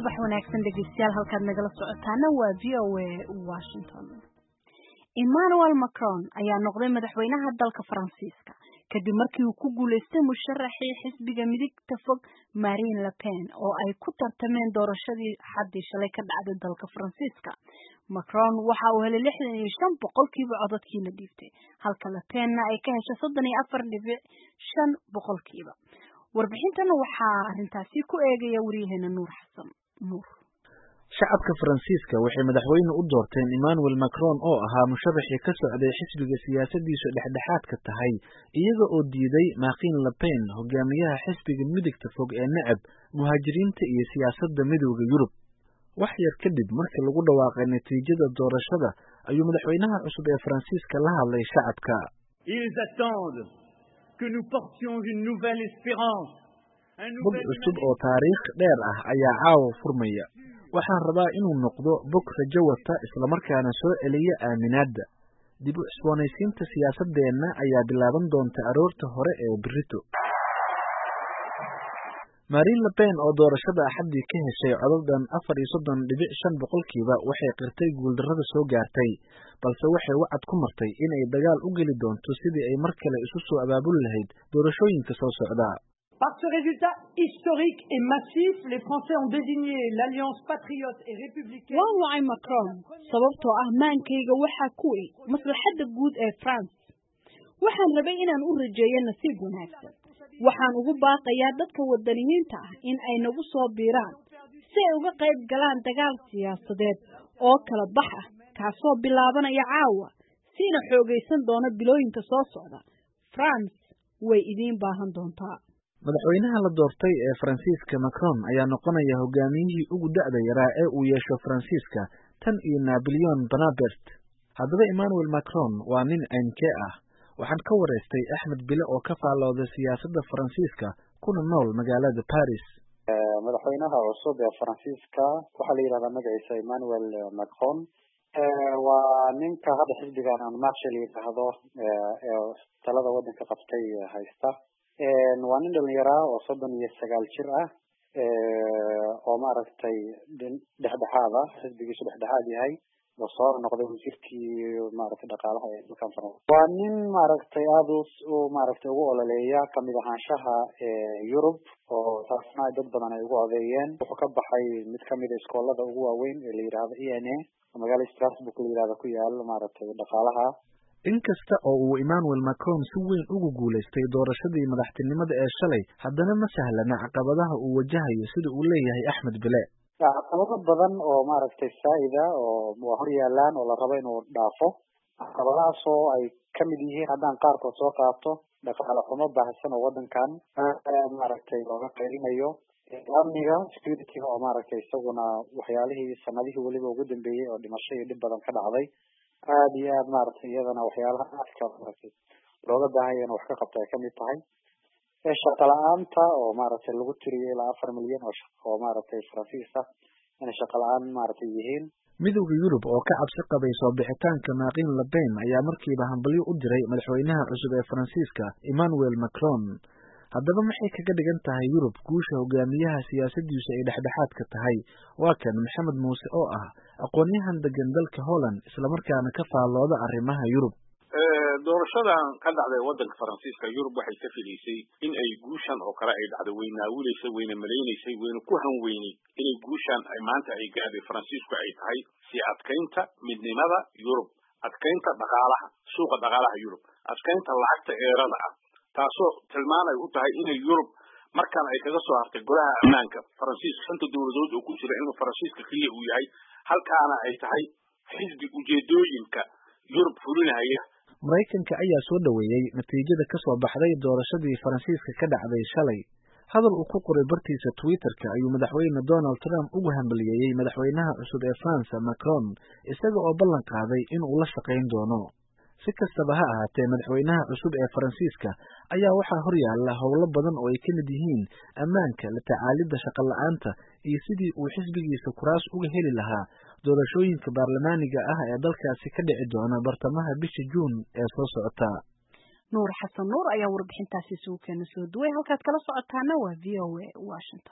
subax wanaagsan dhegeystayaal halkaad nagala socotaana waa VOA Washington. Emmanuel Macron ayaa noqday madaxweynaha dalka Faransiiska kadib markii uu ku guuleystay musharaxii xisbiga midigta fog Marine Le Pen oo ay ku tartameen doorashadii xaddii shalay ka dhacday dalka Faransiiska. Macron waxa uu helay 65% codadkii la dhiibtay halka Le Penna ay ka heshay 34.5%. warbixintana waxaa arintaasi ku eegaya wariyaheena Nuur Xasan Nuur. shacabka Faransiiska waxay madaxweyne u doorteen Emmanuel Macron oo ahaa musharaxii ka socday xisbiga siyaasadiisu dhexdhexaadka tahay iyaga oo diiday Marine Le Pen hogaamiyaha xisbiga midigta fog ee nacab muhaajiriinta iyo siyaasadda midowga Yurub. wax yar kadib markii lagu dhawaaqay natiijada doorashada ayuu madaxweynaha cusub ee Faransiiska la hadlay shacabka. Ils attendent que nous portions une nouvelle espérance. bog cusub oo taariikh dheer ah ayaa caawa furmaya. waxaan rabaa inuu noqdo bog rajo wata isla markaana soo celiya aaminaadda. dib u cusboonaysiinta siyaasadeenna ayaa bilaaban doonta aroorta hore ee berrito. Marine Le Pen oo doorashada axaddii ka heshay codaddan 34.5% waxay qirtay guuldarrada soo gaartay, balse waxay wacad ku martay inay dagaal u geli doonto sidii ay mar kale isu soo abaabuli lahayd doorashooyinka soo socda. Par ce résultat historique et massif, les Français ont désigné l'Alliance patriote et républicaine. Waa wacay Macron sababtoo ah maankayga waxaa ku weyn maslaxadda guud ee France. waxaan rabay inaan u rajeeyo nasiib wanaagsan. waxaan ugu baaqayaa dadka wadaniyiinta ah in ay nagu soo biiraan si ay uga qayb galaan dagaal siyaasadeed oo kala bax ah kaasoo bilaabanaya caawa siina xoogaysan doona bilooyinka soo socda. France way idiin baahan doontaa. madaxweynaha la doortay ee Faransiiska Macron ayaa noqonaya hogaamiyihii ugu da'da yaraa ee uu yeesho Faransiiska tan iyo Napoleon Bonaparte. haddaba Emmanuel Macron waa nin caynkee ah. waxaan ka wareystay Axmed Bile oo ka faalooday siyaasadda Faransiiska kuna nool magaalada Paris. madaxweynaha cusub ee Faransiiska waxaa la yiraahdaa magaciisa Emmanuel Macron. waa ninka hadda xisbigan aan Marshall yiraahdo ee talada waddanka qabtay haysta. waa nin dhalinyaro oo 39 jir ah oo maaragtay dhexdhexaad ah xisbigiisu dhexdhexaad yahay oo soo noqday wasiirkii maaragtay dhaqaalaha ee dalkan Faransiiska. waa nin maaragtay aad u maaragtay ugu ololeeya kamid ahaanshaha Yurub oo taasna dad badan ay ugu codeeyeen. wuxuu ka baxay mid kamid ah iskoolada ugu waaweyn ee la yiraahdo ENA magaalada Strasbourg la yiraahdo ku yaal maaragtay dhaqaalaha. inkasta oo uu Emmanuel Macron si weyn ugu guuleystay doorashadii madaxtinimada ee shalay, haddana ma sahlana caqabadaha uu wajahayo sida uu leeyahay Axmed Bile. caqabado badan oo maaragtay saa'ida oo hor yaalaan oo la rabo inuu dhaafo. caqabadahaas oo ay kamid yihiin haddaan qaarkood soo qaato dhaqaale xumo baahsan oo waddankan maaragtay looga qaylinayo. amniga security oo maaragtay isaguna waxyaalihii sanadihii weliba ugu dambeeyey oo dhimasho iyo dhib badan ka dhacday aad iyo aad maaragtay iyadana waxyaalaha aadka maaragtay looga baahan yahay wax ka qabta ay kamid tahay. shaqo la'aanta oo maaragtay lagu tiriyay ilaa 4 milyan oo maaragtay Faransiis ah inay shaqo la'aan maaragtay yihiin. midowga Yurub oo ka cabsi qabay soo bixitaanka Marine Le Pen ayaa markiiba hambalyo u diray madaxweynaha cusub ee Faransiiska Emmanuel Macron. haddaba maxay kaga dhigan tahay Yurub guusha hogaamiyaha siyaasadiisu ay dhexdhexaadka tahay? waa kan Maxamed Muuse oo ah aqoonyahan degan dalka Holland isla markaana ka faalooda arrimaha Yurub. doorashadan ka dhacday waddanka Faransiiska Yurub waxay ka filaysay in ay guushan oo kale ay dhacdo weynaawilaysay weyna maleynaysay weyna ku hanweynay inay guushan ay maanta ay gaadhay Faransiisku ay tahay si adkaynta midnimada Yurub, adkaynta dhaqaalaha suuqa dhaqaalaha Yurub, adkaynta lacagta eerada ah, taasoo tilmaan ay u tahay inay Yurub markaan ay kaga soo hartay golaha ammaanka Faransiiska shanta dowladood oo ku jira inuu Faransiiska kaliya uu yahay halkaana ay tahay xisbi ujeedooyinka Yurub fulinaya. Mareykanka ayaa soo dhaweeyay natiijada ka soo baxday doorashadii Faransiiska ka dhacday shalay. hadal uu ku qoray bartiisa Twitter-ka ayuu madaxweyne Donald Trump ugu hambalyeeyay madaxweynaha cusub ee France Macron isaga oo ballan qaaday inuu la shaqayn doono. si kastaba ha ahaatee madaxweynaha cusub ee Faransiiska ayaa waxaa hor yaalla howlo badan oo ay ka mid yihiin ammaanka, la tacaalidda shaqo la'aanta iyo sidii uu xisbigiisa kuraas uga heli lahaa doorashooyinka baarlamaaniga ah ee dalkaasi ka dhici doona bartamaha bisha Juun ee soo socota. Nuur Xasan Nuur ayaa warbixintaasi soo keenay soo duway halkaad kala socotaana waa VOA Washington.